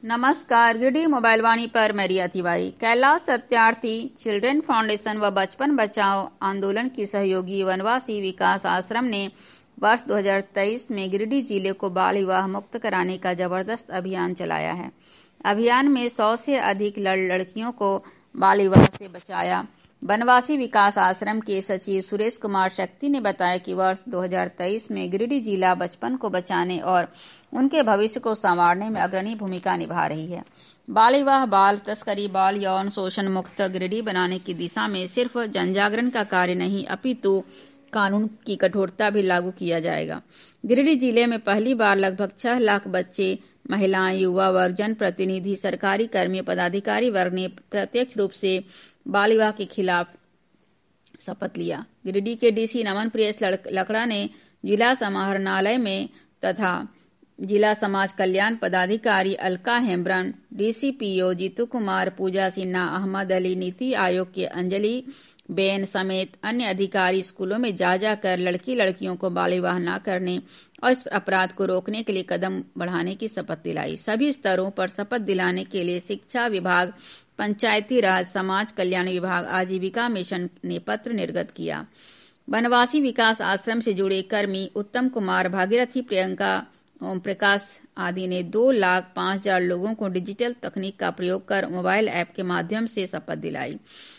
नमस्कार, गिरिडीह मोबाइल वाणी पर मैं रिया तिवारी। कैलाश सत्यार्थी चिल्ड्रन फाउंडेशन व बचपन बचाओ आंदोलन की सहयोगी वनवासी विकास आश्रम ने वर्ष 2023 में गिरिडीह जिले को बाल विवाह मुक्त कराने का जबरदस्त अभियान चलाया है। अभियान में 100 से अधिक लड़कियों को बाल विवाह से बचाया। वनवासी विकास आश्रम के सचिव सुरेश कुमार शक्ति ने बताया कि वर्ष 2023 में गिरिडीह जिला बचपन को बचाने और उनके भविष्य को संवारने में अग्रणी भूमिका निभा रही है। बाल विवाह, बाल तस्करी, बाल यौन शोषण मुक्त गिरिडीह बनाने की दिशा में सिर्फ जनजागरण का कार्य नहीं, अपितु कानून की कठोरता भी लागू किया जाएगा। गिरिडीह जिले में पहली बार लगभग 6 लाख बच्चे, महिलाएं, युवा वर्ग, जनप्रतिनिधि, सरकारी कर्मी, पदाधिकारी वर्ग ने प्रत्यक्ष रूप से बाल विवाह के खिलाफ शपथ लिया। गिरिडीह के डीसी नमन प्रियस लकड़ा ने जिला समाहरणालय में तथा जिला समाज कल्याण पदाधिकारी अलका हेम्ब्रम, डीसीपीओ जीतू कुमार, पूजा सिन्हा, अहमद अली, नीति आयोग के अंजलि बेन समेत अन्य अधिकारी स्कूलों में जा जाकर लड़कियों को बाल विवाह न करने और इस अपराध को रोकने के लिए कदम बढ़ाने की शपथ दिलाई। सभी स्तरों पर शपथ दिलाने के लिए शिक्षा विभाग, पंचायती राज, समाज कल्याण विभाग, आजीविका मिशन ने पत्र निर्गत किया। वनवासी विकास आश्रम से जुड़े कर्मी उत्तम कुमार, भागीरथी, प्रियंका, ओम प्रकाश आदि ने 2,05,000 लोगों को डिजिटल तकनीक का प्रयोग कर मोबाइल ऐप के माध्यम से शपथ दिलाई।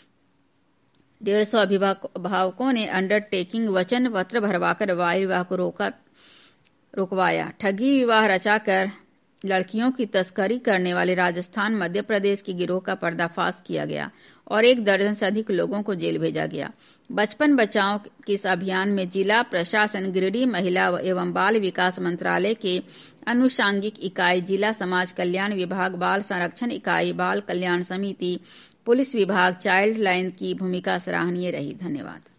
150 अभिभावकों ने अंडरटेकिंग वचन पत्र भरवाकर बाल विवाह को रुकवाया। ठगी विवाह रचाकर लड़कियों की तस्करी करने वाले राजस्थान, मध्य प्रदेश के गिरोह का पर्दाफाश किया गया और 1 दर्जन से अधिक लोगों को जेल भेजा गया। बचपन बचाओ के इस अभियान में जिला प्रशासन, गिरिडीह महिला एवं बाल विकास मंत्रालय के अनुषांगिक इकाई, जिला समाज कल्याण विभाग, बाल संरक्षण इकाई, बाल कल्याण समिति, पुलिस विभाग, चाइल्ड लाइन की भूमिका सराहनीय रही। धन्यवाद।